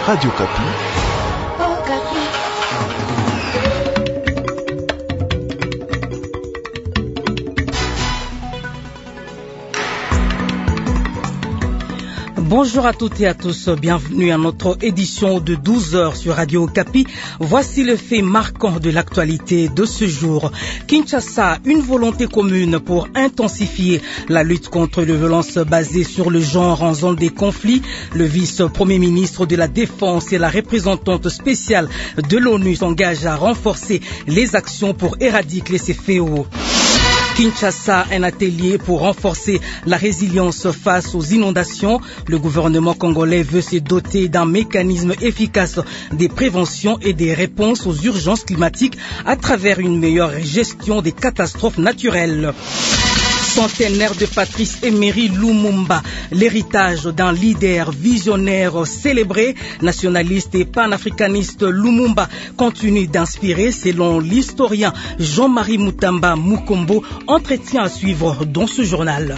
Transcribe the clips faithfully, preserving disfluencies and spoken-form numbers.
Radio Kapi. Bonjour à toutes et à tous, bienvenue à notre édition de douze heures sur Radio Kapi. Voici le fait marquant de l'actualité de ce jour. Kinshasa, une volonté commune pour intensifier la lutte contre les violences basées sur le genre en zone des conflits. Le vice-premier ministre de la Défense et la représentante spéciale de l'ONU s'engagent à renforcer les actions pour éradiquer ces fléaux. Kinshasa, un atelier pour renforcer la résilience face aux inondations. Le gouvernement congolais veut se doter d'un mécanisme efficace des préventions et des réponses aux urgences climatiques à travers une meilleure gestion des catastrophes naturelles. Centenaire de Patrice Emery Lumumba, l'héritage d'un leader visionnaire célébré, nationaliste et panafricaniste. Lumumba continue d'inspirer selon l'historien Jean-Marie Mutamba Mukombo, entretien à suivre dans ce journal.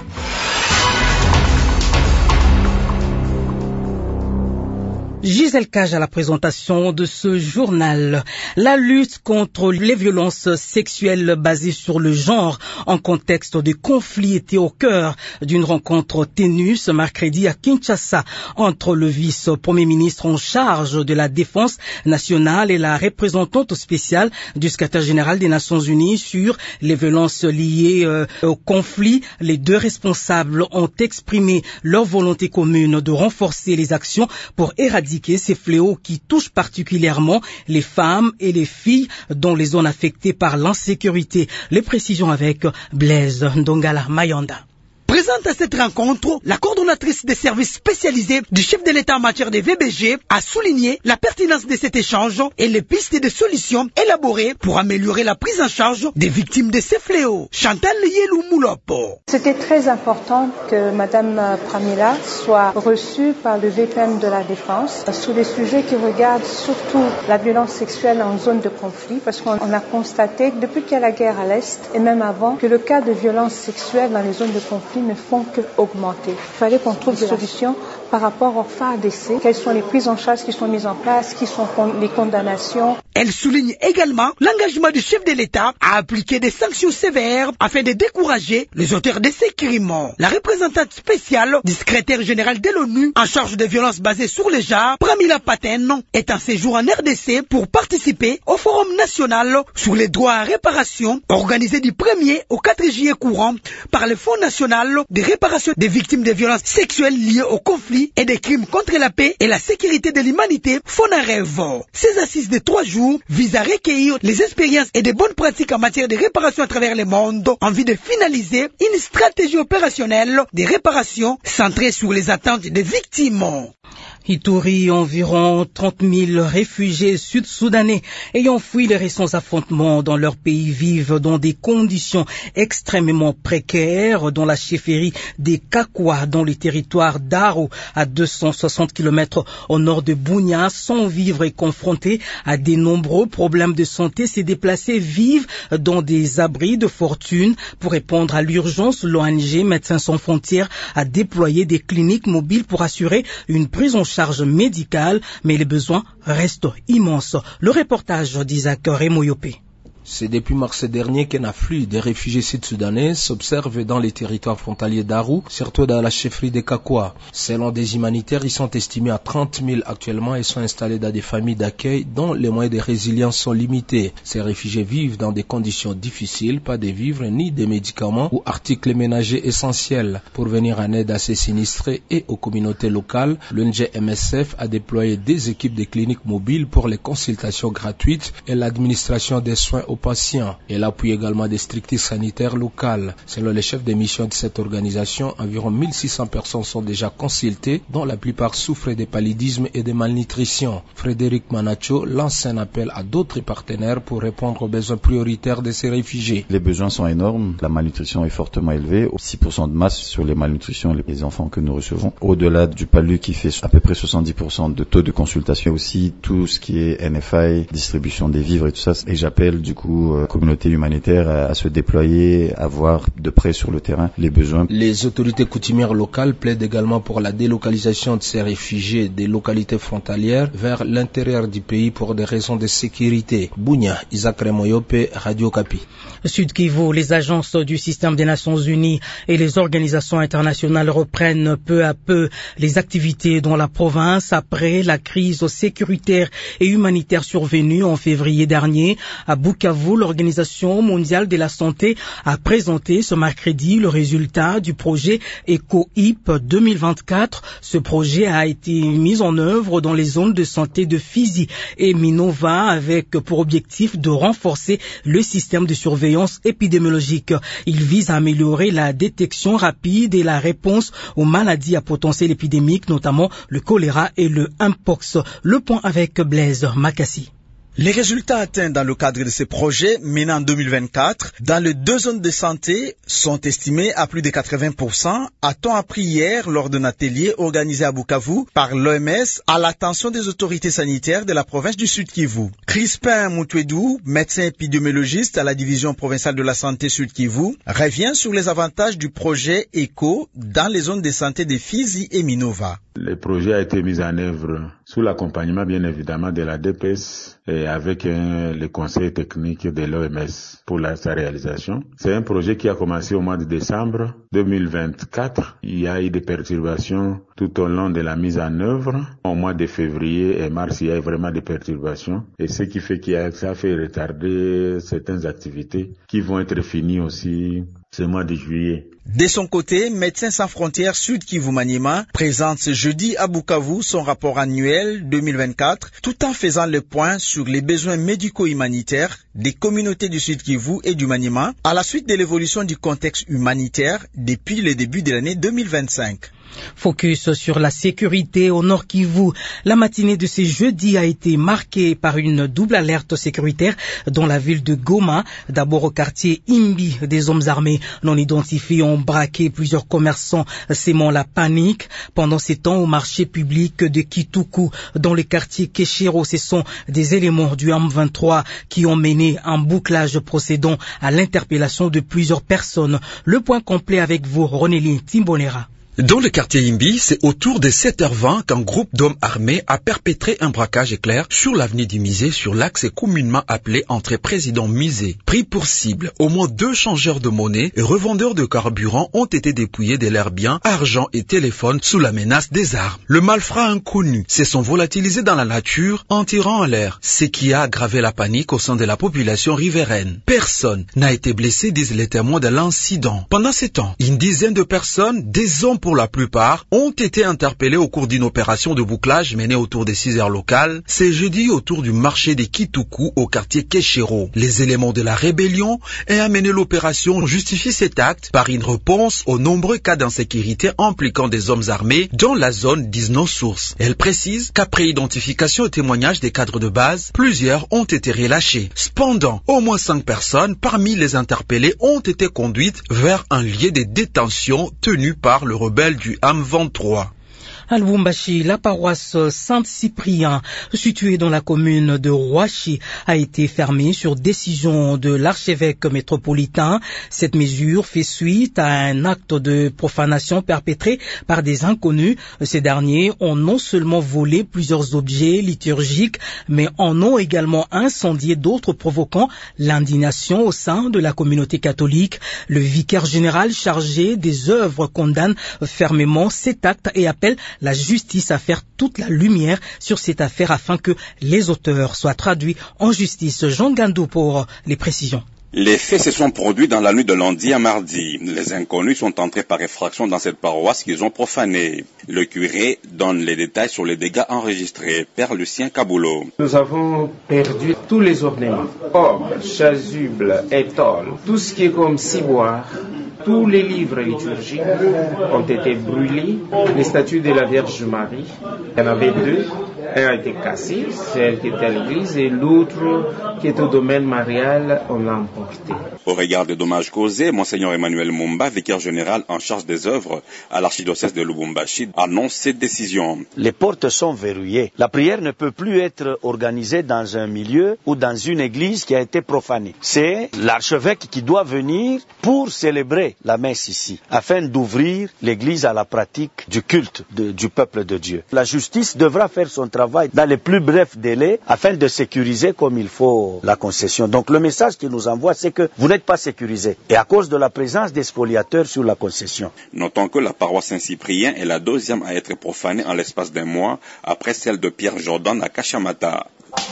Gisèle Cage à la présentation de ce journal. La lutte contre les violences sexuelles basées sur le genre en contexte de conflit était au cœur d'une rencontre tenue ce mercredi à Kinshasa entre le vice-premier ministre en charge de la défense nationale et la représentante spéciale du secrétaire général des Nations Unies sur les violences liées euh, au conflit. Les deux responsables ont exprimé leur volonté commune de renforcer les actions pour éradiquer ces fléaux qui touchent particulièrement les femmes et les filles dans les zones affectées par l'insécurité. Les précisions avec Blaise Ndongala Mayanda. Présente à cette rencontre, la coordonnatrice des services spécialisés du chef de l'État en matière des V B G a souligné la pertinence de cet échange et les pistes de solutions élaborées pour améliorer la prise en charge des victimes de ces fléaux. Chantal Yelou Moulopo. C'était très important que Madame Pramila soit reçue par le V P M de la Défense sur des sujets qui regardent surtout la violence sexuelle en zone de conflit, parce qu'on a constaté que depuis qu'il y a la guerre à l'Est et même avant, que le cas de violence sexuelle dans les zones de conflit ne font qu'augmenter. Il fallait qu'on trouve des solutions par rapport au F A R D C. Quelles sont les prises en charge qui sont mises en place, qui sont les condamnations. Elle souligne également l'engagement du chef de l'État à appliquer des sanctions sévères afin de décourager les auteurs de ces crimes. La représentante spéciale du secrétaire général de l'ONU en charge des violences basées sur le genre, Pramila Patten, est en séjour en R D C pour participer au Forum national sur les droits à réparation organisé du premier au quatre juillet courant par le Fonds national de réparation des victimes de violences sexuelles liées au conflit et des crimes contre la paix et la sécurité de l'humanité, FONAREV. Ces assises de trois jours visent à recueillir les expériences et des bonnes pratiques en matière de réparation à travers le monde, en vue de finaliser une stratégie opérationnelle de réparation centrée sur les attentes des victimes. Ituri, environ trente mille réfugiés sud-soudanais ayant fui les récents affrontements dans leur pays vivent dans des conditions extrêmement précaires dans la chefferie des Kakwa, dans le territoire d'Aro, à deux cent soixante kilomètres au nord de Bunia, sans vivre et confrontés à de nombreux problèmes de santé. Ces déplacés vivent dans des abris de fortune. Pour répondre à l'urgence, l'O N G Médecins sans frontières a déployé des cliniques mobiles pour assurer une prise en charge médicale, mais les besoins restent immenses. Le reportage d'Isaac Remoyopé. C'est depuis mars dernier qu'un afflux des réfugiés sud-soudanais s'observe dans les territoires frontaliers d'Aru, surtout dans la chefferie de Kakwa. Selon des humanitaires, ils sont estimés à trente mille actuellement et sont installés dans des familles d'accueil dont les moyens de résilience sont limités. Ces réfugiés vivent dans des conditions difficiles, pas de vivres ni de médicaments ou articles ménagers essentiels. Pour venir en aide à ces sinistrés et aux communautés locales, l'O N G M S F a déployé des équipes de cliniques mobiles pour les consultations gratuites et l'administration des soins aux patients. Elle appuie également des structures sanitaires locales. Selon les chefs de mission de cette organisation, environ mille six cents personnes sont déjà consultées, dont la plupart souffrent de paludisme et de malnutrition. Frédéric Manacho lance un appel à d'autres partenaires pour répondre aux besoins prioritaires de ces réfugiés. Les besoins sont énormes, la malnutrition est fortement élevée, six pour cent de masse sur les malnutritions, les enfants que nous recevons. Au-delà du palu qui fait à peu près soixante-dix pour cent de taux de consultation, aussi tout ce qui est N F I, distribution des vivres et tout ça. Et j'appelle du coup euh, communauté humanitaire à, à se déployer, à voir de près sur le terrain les besoins. Les autorités coutumières locales plaident également pour la délocalisation de ces réfugiés des localités frontalières vers l'intérieur du pays pour des raisons de sécurité. Bounia, Isaac Remoyope, Radio Kapi. Sud Kivu, les agences du système des Nations Unies et les organisations internationales reprennent peu à peu les activités dans la province après la crise sécuritaire et humanitaire survenue en février dernier. À Bukavu, l'Organisation mondiale de la santé a présenté ce mercredi le résultat du projet ECO-I P deux mille vingt-quatre. Ce projet a été mis en œuvre dans les zones de santé de Fizi et Minova avec pour objectif de renforcer le système de surveillance épidémiologique. Il vise à améliorer la détection rapide et la réponse aux maladies à potentiel épidémique, notamment le choléra et le mpox. Le point avec Blaise Makassi. Les résultats atteints dans le cadre de ces projets menés en deux mille vingt-quatre dans les deux zones de santé sont estimés à plus de quatre-vingts pour cent, a-t-on appris hier lors d'un atelier organisé à Bukavu par l'O M S à l'attention des autorités sanitaires de la province du Sud Kivu. Crispin Moutouedou, médecin épidémiologiste à la division provinciale de la santé Sud Kivu, revient sur les avantages du projet ECO dans les zones de santé de Fizi et Minova. Le projet a été mis en œuvre sous l'accompagnement bien évidemment de la D P S et avec un, les conseils techniques de l'O M S pour la, sa réalisation. C'est un projet qui a commencé au mois de décembre deux mille vingt-quatre. Il y a eu des perturbations tout au long de la mise en œuvre. Au mois de février et mars, il y a eu vraiment des perturbations et ce qui fait qu'il y a, ça a fait retarder certaines activités qui vont être finies aussi ce mois de juillet. De son côté, Médecins sans frontières Sud Kivu Maniema présente ce jeudi à Bukavu son rapport annuel deux mille vingt-quatre tout en faisant le point sur les besoins médico-humanitaires des communautés du Sud Kivu et du Maniema à la suite de l'évolution du contexte humanitaire depuis le début de l'année deux mille vingt-cinq. Focus sur la sécurité au Nord Kivu. La matinée de ce jeudi a été marquée par une double alerte sécuritaire dans la ville de Goma. D'abord au quartier Imbi, des hommes armés non identifiés ont braqué plusieurs commerçants, sémant la panique. Pendant ces temps, au marché public de Kituku, dans le quartier Keshiro, ce sont des éléments du M vingt-trois qui ont mené un bouclage procédant à l'interpellation de plusieurs personnes. Le point complet avec vous, Ronéline Timbonera. Dans le quartier Imbi, c'est autour de sept heures vingt qu'un groupe d'hommes armés a perpétré un braquage éclair sur l'avenue du Musée, sur l'axe communément appelé entrée président Musée. Pris pour cible, au moins deux changeurs de monnaie et revendeurs de carburant ont été dépouillés de leurs biens, argent et téléphone sous la menace des armes. Le malfrat inconnu se sont volatilisés dans la nature en tirant en l'air, ce qui a aggravé la panique au sein de la population riveraine. Personne n'a été blessé, disent les témoins de l'incident. Pendant ce temps, une dizaine de personnes, des hommes pour la plupart, ont été interpellés au cours d'une opération de bouclage menée autour des six heures locales, c'est jeudi autour du marché des Kituku au quartier Keshiro. Les éléments de la rébellion ayant mené l'opération justifient cet acte par une réponse aux nombreux cas d'insécurité impliquant des hommes armés dans la zone, disent nos sources. Elle précise qu'après identification et témoignage des cadres de base, plusieurs ont été relâchés. Cependant, au moins cinq personnes parmi les interpellés ont été conduites vers un lieu de détention tenu par le rebelle du M vingt-trois. À Lubumbashi, la paroisse Saint-Cyprien, située dans la commune de Rouachi, a été fermée sur décision de l'archevêque métropolitain. Cette mesure fait suite à un acte de profanation perpétré par des inconnus. Ces derniers ont non seulement volé plusieurs objets liturgiques, mais en ont également incendié d'autres, provoquant l'indignation au sein de la communauté catholique. Le vicaire général chargé des œuvres condamne fermement cet acte et appelle la justice à faire toute la lumière sur cette affaire afin que les auteurs soient traduits en justice. Jean Gandou pour les précisions. Les faits se sont produits dans la nuit de lundi à mardi. Les inconnus sont entrés par effraction dans cette paroisse qu'ils ont profanée. Le curé donne les détails sur les dégâts enregistrés. Père Lucien Kaboulot. Nous avons perdu tous les ornements, or, chasubles, étoiles, tout ce qui est comme ciboire. Tous les livres liturgiques ont été brûlés. Les statues de la Vierge Marie, il y en avait deux, Elle a été cassée, celle qui était à l'église, et l'autre qui est au domaine marial, on l'a emportée. Au regard des dommages causés, Monseigneur Emmanuel Mumba, vicaire général en charge des œuvres à l'archidiocèse de Lubumbashi, annonce cette décision. Les portes sont verrouillées. La prière ne peut plus être organisée dans un milieu ou dans une église qui a été profanée. C'est l'archevêque qui doit venir pour célébrer la messe ici, afin d'ouvrir l'église à la pratique du culte de, du peuple de Dieu. La justice devra faire son travail dans les plus brefs délais afin de sécuriser comme il faut la concession. Donc le message qu'il nous envoie, c'est que vous n'êtes pas sécurisé, et à cause de la présence des spoliateurs sur la concession. Notons que la paroisse Saint-Cyprien est la deuxième à être profanée en l'espace d'un mois, après celle de Pierre Jordan à Kachamata.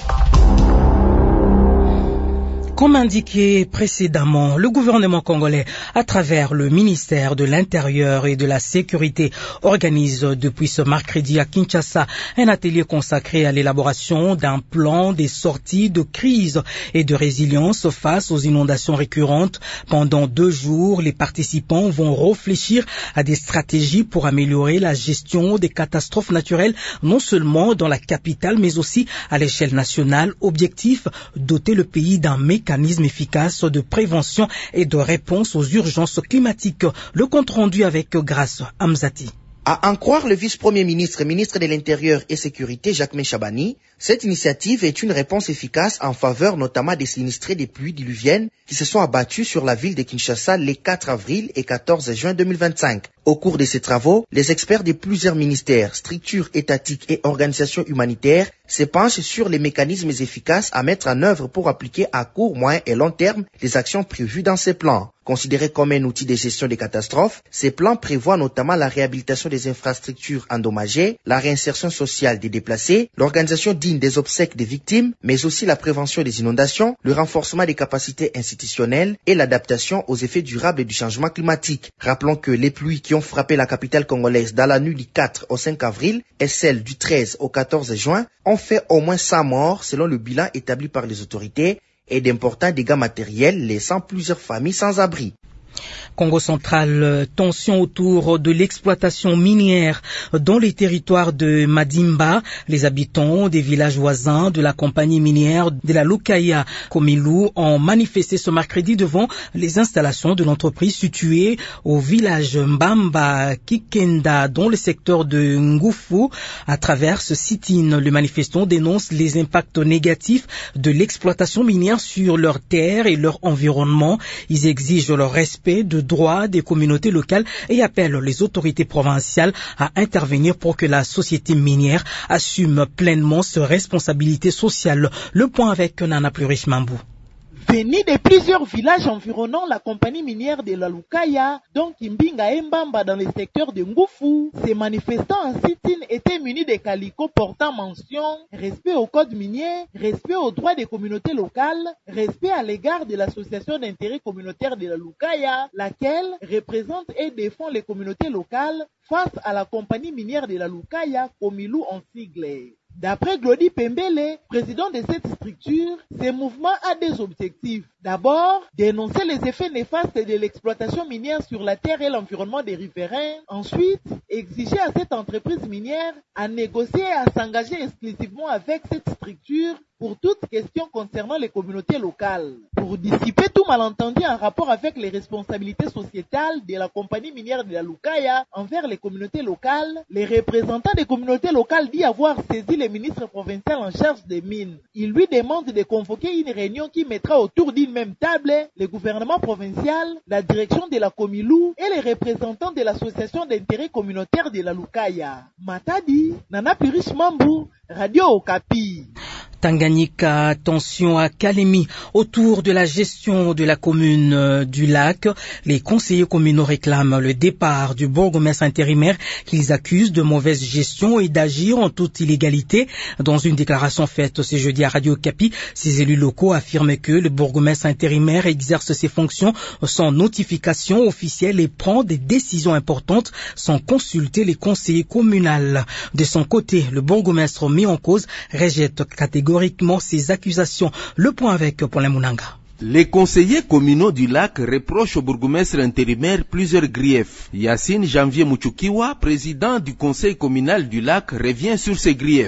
Comme indiqué précédemment, le gouvernement congolais, à travers le ministère de l'Intérieur et de la Sécurité, organise depuis ce mercredi à Kinshasa un atelier consacré à l'élaboration d'un plan des sorties de crise et de résilience face aux inondations récurrentes. Pendant deux jours, les participants vont réfléchir à des stratégies pour améliorer la gestion des catastrophes naturelles, non seulement dans la capitale, mais aussi à l'échelle nationale. Objectif, doter le pays d'un mécanisme mécanisme efficace de prévention et de réponse aux urgences climatiques. Le compte rendu avec Grâce Hamzati. À en croire le vice-premier ministre, ministre de l'Intérieur et Sécurité, Jacques Chabani, cette initiative est une réponse efficace en faveur notamment des sinistrés des pluies diluviennes qui se sont abattus sur la ville de Kinshasa les quatre avril et quatorze juin deux mille vingt-cinq. Au cours de ces travaux, les experts de plusieurs ministères, structures étatiques et organisations humanitaires se penchent sur les mécanismes efficaces à mettre en œuvre pour appliquer à court, moyen et long terme les actions prévues dans ces plans. Considérés comme un outil de gestion des catastrophes, ces plans prévoient notamment la réhabilitation des infrastructures endommagées, la réinsertion sociale des déplacés, l'organisation digne des obsèques des victimes, mais aussi la prévention des inondations, le renforcement des capacités institutionnelles et l'adaptation aux effets durables du changement climatique. Rappelons que les pluies qui ont frappé la capitale congolaise dans la nuit du quatre au cinq avril et celle du treize au quatorze juin ont fait au moins cent morts selon le bilan établi par les autorités et d'importants dégâts matériels laissant plusieurs familles sans abri. Congo central, tension autour de l'exploitation minière dans les territoires de Madimba. Les habitants des villages voisins de la compagnie minière de la Lukaya Komilou ont manifesté ce mercredi devant les installations de l'entreprise située au village Mbamba Kikenda dans le secteur de Ngufu. À travers ce sit-in, les manifestants dénoncent les impacts négatifs de l'exploitation minière sur leurs terres et leur environnement. Ils exigent le respect de droits des communautés locales et appellent les autorités provinciales à intervenir pour que la société minière assume pleinement ses responsabilités sociales. Le point avec Nana Plurish Mambou. Venus de plusieurs villages environnant la compagnie minière de la Lukaya, dont Kimbinga et Mbamba dans le secteur de Ngufu, ces manifestants en sit-in étaient munis de calicots portant mention respect au code minier, respect aux droits des communautés locales, respect à l'égard de l'association d'intérêt communautaire de la Lukaya, laquelle représente et défend les communautés locales face à la compagnie minière de la Lukaya, Komilou en sigle. D'après Glody Pembele, président de cette structure, ce mouvement a des objectifs. D'abord, dénoncer les effets néfastes de l'exploitation minière sur la terre et l'environnement des riverains. Ensuite, exiger à cette entreprise minière à négocier et à s'engager exclusivement avec cette structure pour toute question concernant les communautés locales. Pour dissiper tout malentendu en rapport avec les responsabilités sociétales de la compagnie minière de la Lukaya envers les communautés locales, les représentants des communautés locales disent avoir saisi le ministre provincial en charge des mines. Il lui demande de convoquer une réunion qui mettra autour d'une même table le gouvernement provincial, la direction de la Komilou et les représentants de l'association d'intérêt communautaire de la Lukaya. Matadi, Nana Plurish Mambou, Radio Okapi. Tanganyika, tension à Kalemi autour de la gestion de la commune du lac. Les conseillers communaux réclament le départ du bourgmestre intérimaire qu'ils accusent de mauvaise gestion et d'agir en toute illégalité. Dans une déclaration faite ce jeudi à Radio Okapi, ces élus locaux affirment que le bourgmestre intérimaire exerce ses fonctions sans notification officielle et prend des décisions importantes sans consulter les conseillers communaux. De son côté, le bourgmestre mis en cause rejette catégoriquement ces accusations. Le point avec Paulin Mounanga. Les conseillers communaux du lac reprochent au bourgmestre intérimaire plusieurs griefs. Yacine Janvier Mouchoukiwa, président du conseil communal du lac, revient sur ces griefs.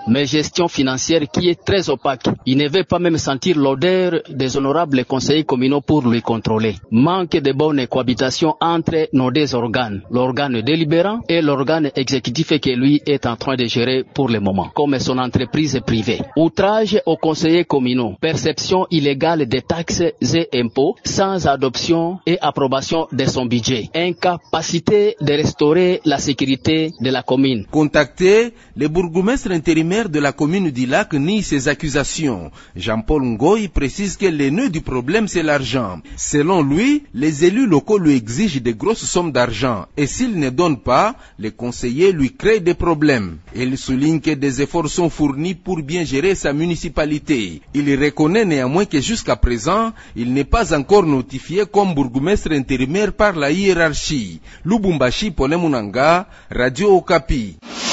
mais gestion financière qui est très opaque. Il ne veut pas même sentir l'odeur des honorables conseillers communaux pour lui contrôler. Manque de bonne cohabitation entre nos deux organes, l'organe délibérant et l'organe exécutif que lui est en train de gérer pour le moment, comme son entreprise privée. Outrage aux conseillers communaux, perception illégale des taxes et impôts sans adoption et approbation de son budget, incapacité de restaurer la sécurité de la commune. Contacté, le bourgmestre intérimaire de la commune du Lac nie ces accusations. Jean-Paul Ngoy précise que le nœud du problème c'est l'argent. Selon lui, les élus locaux lui exigent de grosses sommes d'argent et s'ils ne donnent pas, les conseillers lui créent des problèmes. Il souligne que des efforts sont fournis pour bien gérer sa municipalité. Il reconnaît néanmoins que jusqu'à présent, il n'est pas encore notifié comme bourgmestre intérimaire par la hiérarchie. Lubumbashi, Pole Munanga, Radio Okapi.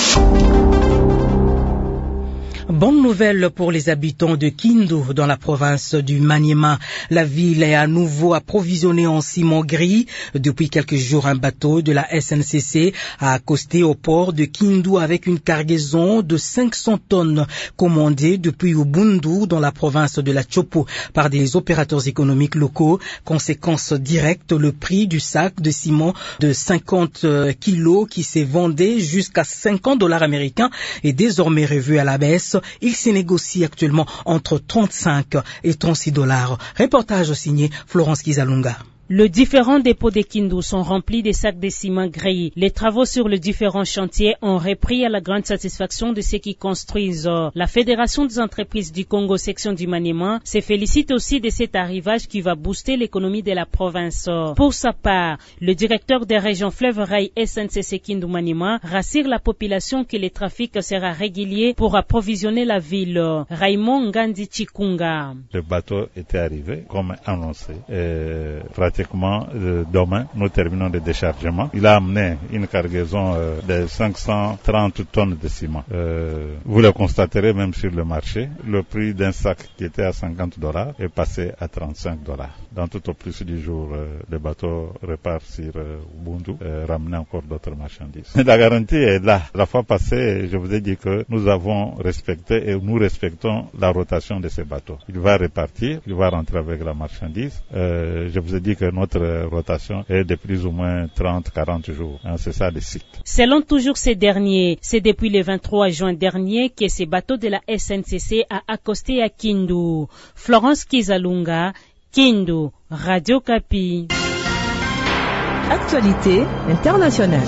Bonne nouvelle pour les habitants de Kindu dans la province du Maniema. La ville est à nouveau approvisionnée en ciment gris. Depuis quelques jours, un bateau de la S N C C a accosté au port de Kindu avec une cargaison de cinq cents tonnes commandée depuis Ubundu dans la province de la Chopo par des opérateurs économiques locaux. Conséquence directe, le prix du sac de ciment de cinquante kilos qui s'est vendu jusqu'à cinquante dollars américains est désormais revu à la baisse. Il se négocie actuellement entre trente-cinq et trente-six dollars. Reportage signé Florence Kizalunga. Les différents dépôts de Kindu sont remplis de sacs de ciment gris. Les travaux sur les différents chantiers ont repris à la grande satisfaction de ceux qui construisent. La Fédération des entreprises du Congo, section du Maniema, se félicite aussi de cet arrivage qui va booster l'économie de la province. Pour sa part, le directeur des régions Fleuve Rail S N C C Kindu Maniema rassure la population que le trafic sera régulier pour approvisionner la ville. Raymond Ngandi Chikunga. Le bateau était arrivé comme annoncé. Et pratiquement euh, demain, nous terminons le déchargement. Il a amené une cargaison euh, de cinq cent trente tonnes de ciment. Euh, vous le constaterez même sur le marché, le prix d'un sac qui était à cinquante dollars est passé à trente-cinq dollars. Dans tout au plus du jour, euh, le bateau repart sur euh, Ubundu, euh, ramener encore d'autres marchandises. La garantie est là. La fois passée, je vous ai dit que nous avons respecté et nous respectons la rotation de ces bateaux. Il va repartir, il va rentrer avec la marchandise. Euh, je vous ai dit que notre rotation est de plus ou moins trente à quarante jours. Hein, c'est ça le cycle. Selon toujours ces derniers, c'est depuis le vingt-trois juin dernier que ces bateaux de la S N C C a accosté à Kindu. Florence Kizalunga, Kindu, Radio Kapi. Actualité internationale.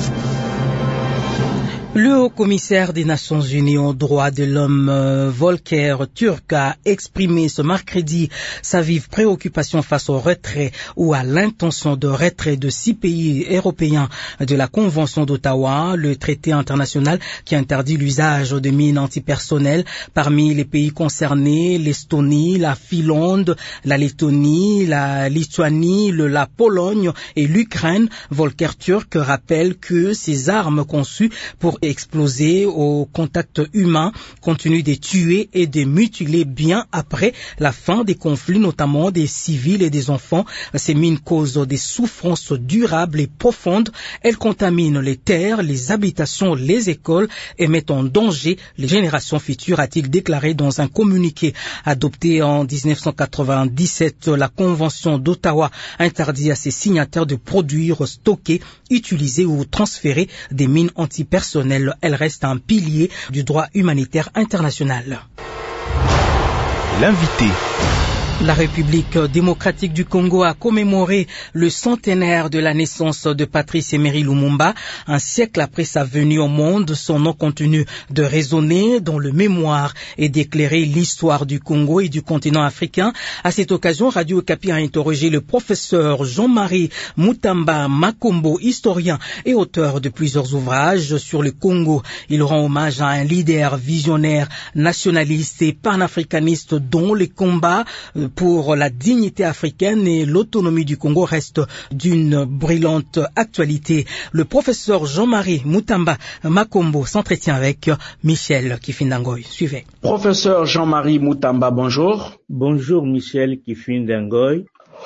Le haut-commissaire des Nations Unies aux droits de l'homme, euh, Volker Turk, a exprimé ce mercredi sa vive préoccupation face au retrait ou à l'intention de retrait de six pays européens de la Convention d'Ottawa, le traité international qui interdit l'usage de mines antipersonnelles. Parmi les pays concernés, l'Estonie, la Finlande, la Lettonie, la Lituanie, le, la Pologne et l'Ukraine. Volker Turk rappelle que ces armes conçues pour exploser au contact humain continuent de tuer et de mutiler bien après la fin des conflits, notamment des civils et des enfants. Ces mines causent des souffrances durables et profondes. Elles contaminent les terres, les habitations, les écoles et mettent en danger les générations futures, a-t-il déclaré dans un communiqué adopté en dix-neuf cent quatre-vingt-dix-sept. La Convention d'Ottawa interdit à ses signataires de produire, stocker, utiliser ou transférer des mines antipersonnelles. Elle reste un pilier du droit humanitaire international. L'invité. La République démocratique du Congo a commémoré le centenaire de la naissance de Patrice Emery Lumumba. Un siècle après sa venue au monde, son nom continue de résonner dans le mémoire et d'éclairer l'histoire du Congo et du continent africain. À cette occasion, Radio Okapi a interrogé le professeur Jean-Marie Mutamba Makombo, historien et auteur de plusieurs ouvrages sur le Congo. Il rend hommage à un leader visionnaire, nationaliste et panafricaniste dont les combats pour la dignité africaine et l'autonomie du Congo reste d'une brillante actualité. Le professeur Jean-Marie Mutamba Makombo s'entretient avec Michel Kifindangoy. Suivez. Professeur Jean-Marie Mutamba, bonjour. Bonjour Michel Kifindangoy.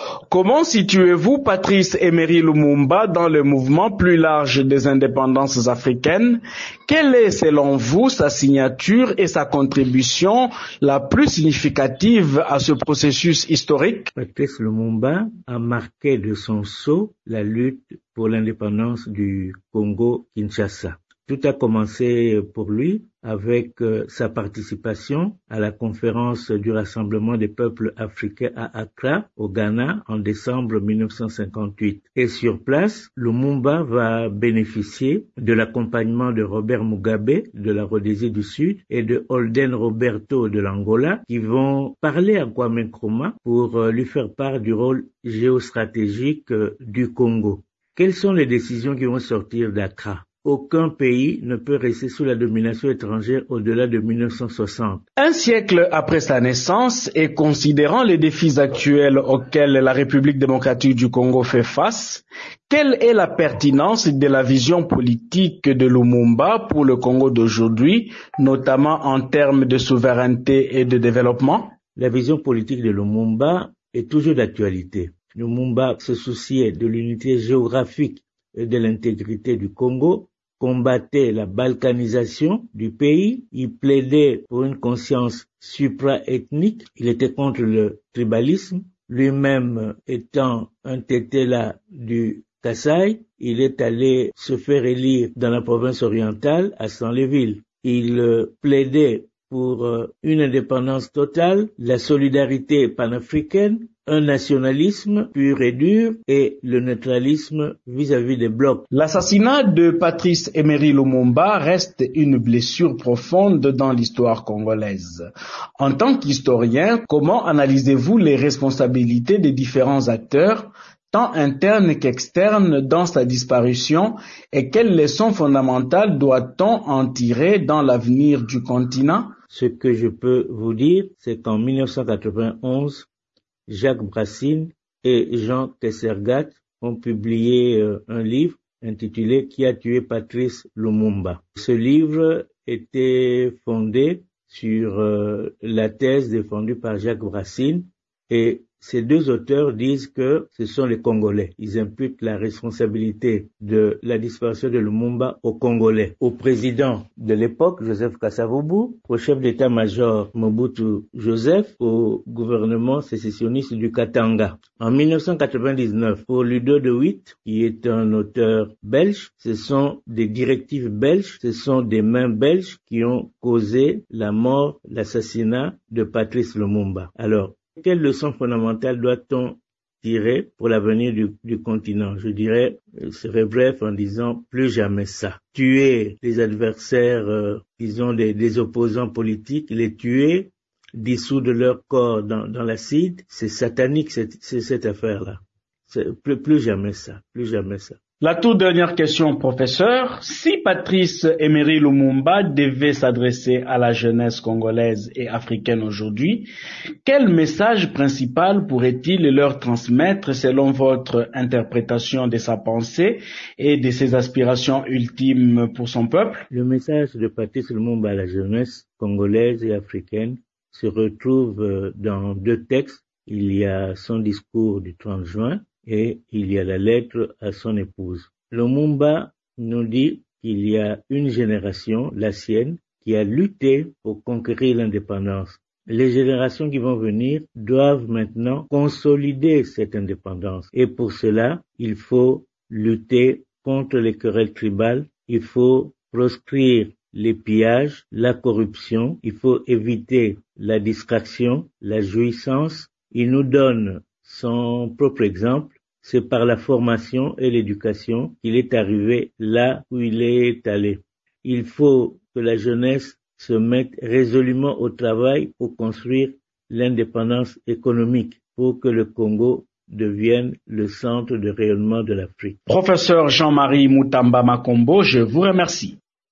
Comment situez-vous Patrice Emery Lumumba dans le mouvement plus large des indépendances africaines? Quelle est selon vous sa signature et sa contribution la plus significative à ce processus historique? Patrice Lumumba a marqué de son sceau la lutte pour l'indépendance du Congo-Kinshasa. Tout a commencé pour lui avec euh, sa participation à la conférence du Rassemblement des peuples africains à Accra, au Ghana, en décembre mille neuf cent cinquante-huit. Et sur place, Lumumba va bénéficier de l'accompagnement de Robert Mugabe de la Rhodésie du Sud et de Holden Roberto de l'Angola, qui vont parler à Kwame Nkrumah pour euh, lui faire part du rôle géostratégique euh, du Congo. Quelles sont les décisions qui vont sortir d'Accra? Aucun pays ne peut rester sous la domination étrangère au-delà de mille neuf cent soixante. Un siècle après sa naissance et considérant les défis actuels auxquels la République démocratique du Congo fait face, quelle est la pertinence de la vision politique de Lumumba pour le Congo d'aujourd'hui, notamment en termes de souveraineté et de développement? La vision politique de Lumumba est toujours d'actualité. Lumumba se souciait de l'unité géographique et de l'intégrité du Congo, combattait la balkanisation du pays, il plaidait pour une conscience supra-ethnique, il était contre le tribalisme, lui-même étant un tétéla du Kasaï, il est allé se faire élire dans la province orientale à Saint-Léville. Il euh, plaidait pour euh, une indépendance totale, la solidarité panafricaine, un nationalisme pur et dur et le neutralisme vis-à-vis des blocs. L'assassinat de Patrice Emery Lumumba reste une blessure profonde dans l'histoire congolaise. En tant qu'historien, comment analysez-vous les responsabilités des différents acteurs, tant internes qu'externes, dans sa disparition et quelles leçons fondamentales doit-on en tirer dans l'avenir du continent? Ce que je peux vous dire, c'est qu'en mille neuf cent quatre-vingt-onze, Jacques Brassine et Jean Kessergat ont publié euh, un livre intitulé « Qui a tué Patrice Lumumba ». Ce livre était fondé sur euh, la thèse défendue par Jacques Brassine et ces deux auteurs disent que ce sont les Congolais. Ils imputent la responsabilité de la disparition de Lumumba aux Congolais, au président de l'époque, Joseph Kasavubu, au chef d'état-major Mobutu Joseph, au gouvernement sécessionniste du Katanga. En mille neuf cent quatre-vingt-dix-neuf, pour Ludo de Witt, qui est un auteur belge, ce sont des directives belges, ce sont des mains belges qui ont causé la mort, l'assassinat de Patrice Lumumba. Alors, quelle leçon fondamentale doit-on tirer pour l'avenir du, du continent? Je dirais, je serai bref en disant plus jamais ça. Tuer les adversaires, euh, disons des, des opposants politiques, les tuer, dissoudre leur corps dans, dans l'acide, c'est satanique cette, c'est cette affaire-là. C'est plus, plus jamais ça, plus jamais ça. La toute dernière question, professeur. Si Patrice Emery Lumumba devait s'adresser à la jeunesse congolaise et africaine aujourd'hui, quel message principal pourrait-il leur transmettre selon votre interprétation de sa pensée et de ses aspirations ultimes pour son peuple? Le message de Patrice Lumumba à la jeunesse congolaise et africaine se retrouve dans deux textes. Il y a son discours du trente juin, et il y a la lettre à son épouse. Lumumba nous dit qu'il y a une génération, la sienne, qui a lutté pour conquérir l'indépendance. Les générations qui vont venir doivent maintenant consolider cette indépendance. Et pour cela, il faut lutter contre les querelles tribales, il faut proscrire les pillages, la corruption, il faut éviter la distraction, la jouissance. Il nous donne son propre exemple, c'est par la formation et l'éducation qu'il est arrivé là où il est allé. Il faut que la jeunesse se mette résolument au travail pour construire l'indépendance économique, pour que le Congo devienne le centre de rayonnement de l'Afrique. Professeur Jean-Marie Moutamba Makombo, je vous remercie.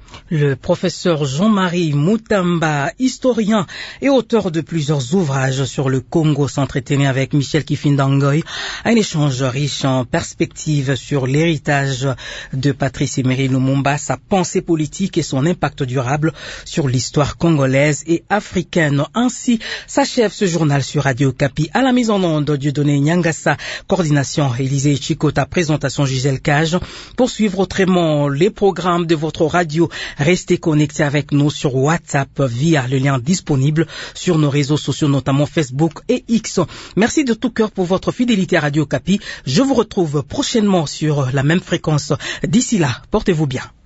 Le professeur Jean-Marie Moutamba, historien et auteur de plusieurs ouvrages sur le Congo, s'entretenait avec Michel Kifindangoy, un échange riche en perspectives sur l'héritage de Patrice Emery Lumumba, sa pensée politique et son impact durable sur l'histoire congolaise et africaine. Ainsi s'achève ce journal sur Radio Kapi. À la mise en onde, Dieudonné Nyangassa, coordination Élisée Chikota, présentation Gisèle Cage. Pour suivre autrement les programmes de votre radio, restez connectés avec nous sur WhatsApp via le lien disponible sur nos réseaux sociaux, notamment Facebook et X. Merci de tout cœur pour votre fidélité à Radio Kapi. Je vous retrouve prochainement sur la même fréquence. D'ici là, portez-vous bien.